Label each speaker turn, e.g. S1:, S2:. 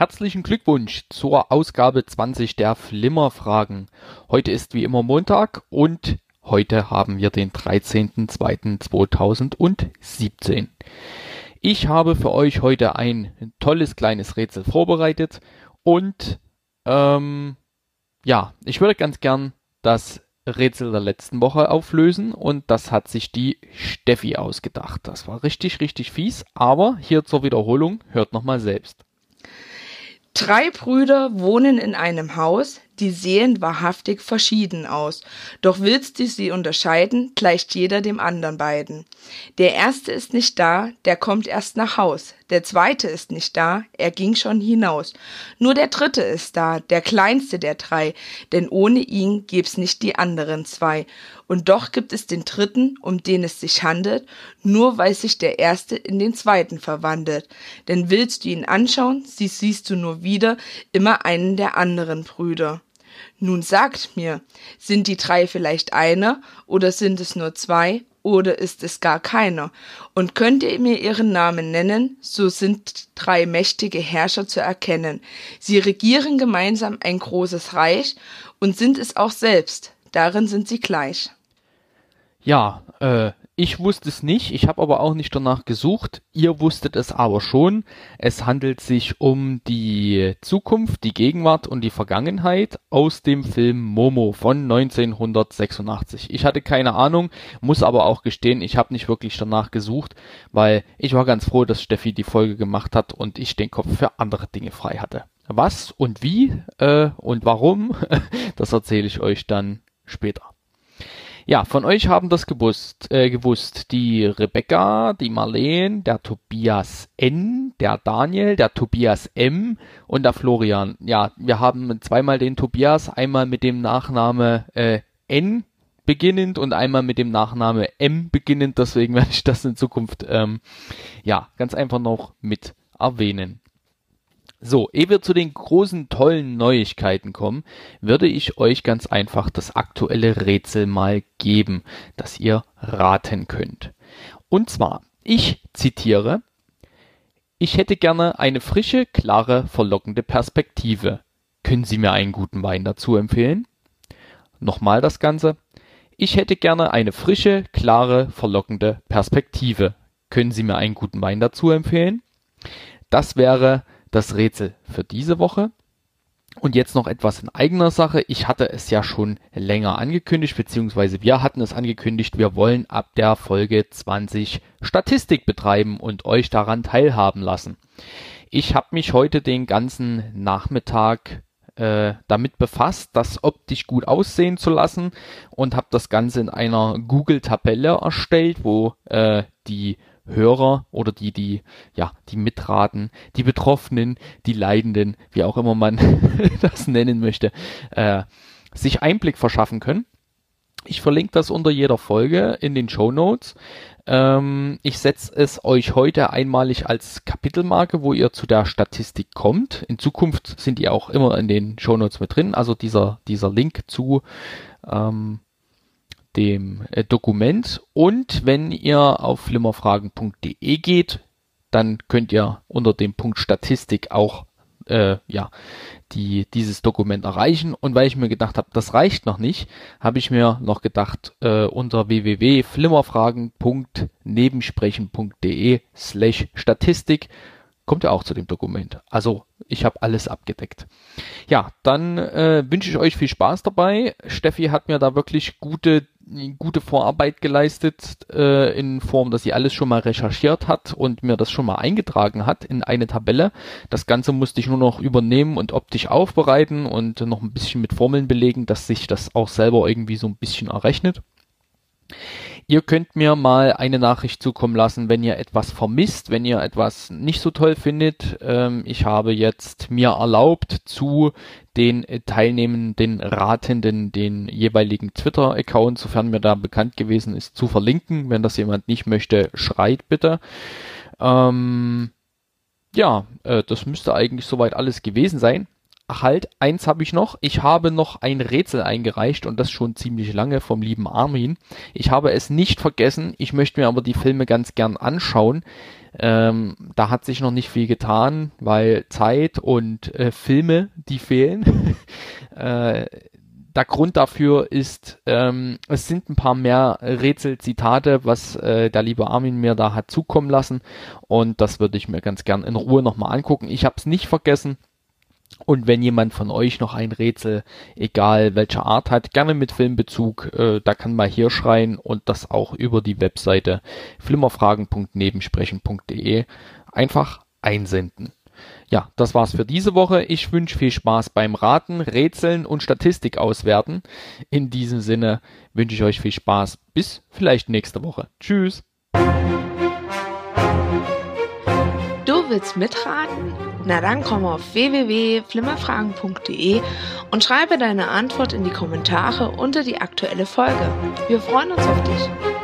S1: Herzlichen Glückwunsch zur Ausgabe 20 der Flimmerfragen. Heute ist wie immer Montag und heute haben wir den 13.02.2017. Ich habe für euch heute ein tolles kleines Rätsel vorbereitet und ich würde ganz gern das Rätsel der letzten Woche auflösen und das hat sich die Steffi ausgedacht. Das war richtig, richtig fies, aber hier zur Wiederholung, hört nochmal selbst.
S2: 3 Brüder wohnen in einem Haus, die sehen wahrhaftig verschieden aus. Doch willst du sie unterscheiden, gleicht jeder dem anderen beiden. Der erste ist nicht da, der kommt erst nach Haus. Der zweite ist nicht da, er ging schon hinaus. Nur der dritte ist da, der kleinste der 3, denn ohne ihn gäb's nicht die anderen 2. Und doch gibt es den dritten, um den es sich handelt, nur weil sich der erste in den zweiten verwandelt. Denn willst du ihn anschauen, siehst du nur wieder immer einen der anderen Brüder. Nun sagt mir, sind die 3 vielleicht einer, oder sind es nur 2, oder ist es gar keiner? Und könnt ihr mir ihren Namen nennen, so sind 3 mächtige Herrscher zu erkennen. Sie regieren gemeinsam ein großes Reich und sind es auch selbst, darin sind sie gleich.
S1: Ja, ich wusste es nicht, ich habe aber auch nicht danach gesucht, ihr wusstet es aber schon. Es handelt sich um die Zukunft, die Gegenwart und die Vergangenheit aus dem Film Momo von 1986. Ich hatte keine Ahnung, muss aber auch gestehen, ich habe nicht wirklich danach gesucht, weil ich war ganz froh, dass Steffi die Folge gemacht hat und ich den Kopf für andere Dinge frei hatte. Was und wie und warum, das erzähle ich euch dann später. Ja, von euch haben das gewusst die Rebecca, die Marleen, der Tobias N., der Daniel, der Tobias M. und der Florian. Ja, wir haben zweimal den Tobias, einmal mit dem Nachname N beginnend und einmal mit dem Nachname M beginnend, deswegen werde ich das in Zukunft ganz einfach noch mit erwähnen. So, ehe wir zu den großen, tollen Neuigkeiten kommen, würde ich euch ganz einfach das aktuelle Rätsel mal geben, das ihr raten könnt. Und zwar, ich zitiere, ich hätte gerne eine frische, klare, verlockende Perspektive. Können Sie mir einen guten Wein dazu empfehlen? Nochmal das Ganze. Ich hätte gerne eine frische, klare, verlockende Perspektive. Können Sie mir einen guten Wein dazu empfehlen? Das wäre das Rätsel für diese Woche. Und jetzt noch etwas in eigener Sache. Ich hatte es ja schon länger angekündigt, beziehungsweise wir hatten es angekündigt, wir wollen ab der Folge 20 Statistik betreiben und euch daran teilhaben lassen. Ich habe mich heute den ganzen Nachmittag damit befasst, das optisch gut aussehen zu lassen und habe das Ganze in einer Google-Tabelle erstellt, wo die Hörer oder die mitraten, die Betroffenen, die Leidenden, wie auch immer man das nennen möchte, sich Einblick verschaffen können. Ich verlinke das unter jeder Folge in den Shownotes. Ich setze es euch heute einmalig als Kapitelmarke, wo ihr zu der Statistik kommt. In Zukunft sind die auch immer in den Shownotes mit drin, also dieser Link zu dem Dokument. Und wenn ihr auf flimmerfragen.de geht, dann könnt ihr unter dem Punkt Statistik auch dieses Dokument erreichen. Und weil ich mir gedacht habe, das reicht noch nicht, habe ich mir noch gedacht, unter www.flimmerfragen.nebensprechen.de/Statistik kommt ihr auch zu dem Dokument. Also ich habe alles abgedeckt. Ja, dann wünsche ich euch viel Spaß dabei. Steffi hat mir da wirklich gute Vorarbeit geleistet, in Form, dass sie alles schon mal recherchiert hat und mir das schon mal eingetragen hat in eine Tabelle. Das Ganze musste ich nur noch übernehmen und optisch aufbereiten und noch ein bisschen mit Formeln belegen, dass sich das auch selber irgendwie so ein bisschen errechnet. Ihr könnt mir mal eine Nachricht zukommen lassen, wenn ihr etwas vermisst, wenn ihr etwas nicht so toll findet. Ich habe jetzt mir erlaubt, zu den teilnehmenden Ratenden den jeweiligen Twitter-Account, sofern mir da bekannt gewesen ist, zu verlinken. Wenn das jemand nicht möchte, schreit bitte. Das müsste eigentlich soweit alles gewesen sein. halt, eins habe ich noch. Ich habe noch ein Rätsel eingereicht und das schon ziemlich lange vom lieben Armin. Ich habe es nicht vergessen. Ich möchte mir aber die Filme ganz gern anschauen. Da hat sich noch nicht viel getan, weil Zeit und Filme, die fehlen. Der Grund dafür ist, es sind ein paar mehr Rätselzitate, was der liebe Armin mir da hat zukommen lassen. Und das würde ich mir ganz gern in Ruhe nochmal angucken. Ich habe es nicht vergessen. Und wenn jemand von euch noch ein Rätsel, egal welcher Art hat, gerne mit Filmbezug, da kann mal hier schreien und das auch über die Webseite flimmerfragen.nebensprechen.de einfach einsenden. Ja, das war's für diese Woche. Ich wünsche viel Spaß beim Raten, Rätseln und Statistik auswerten. In diesem Sinne wünsche ich euch viel Spaß. Bis vielleicht nächste Woche. Tschüss.
S2: Du willst mitraten? Na dann komm auf www.flimmerfragen.de und schreibe deine Antwort in die Kommentare unter die aktuelle Folge. Wir freuen uns auf dich.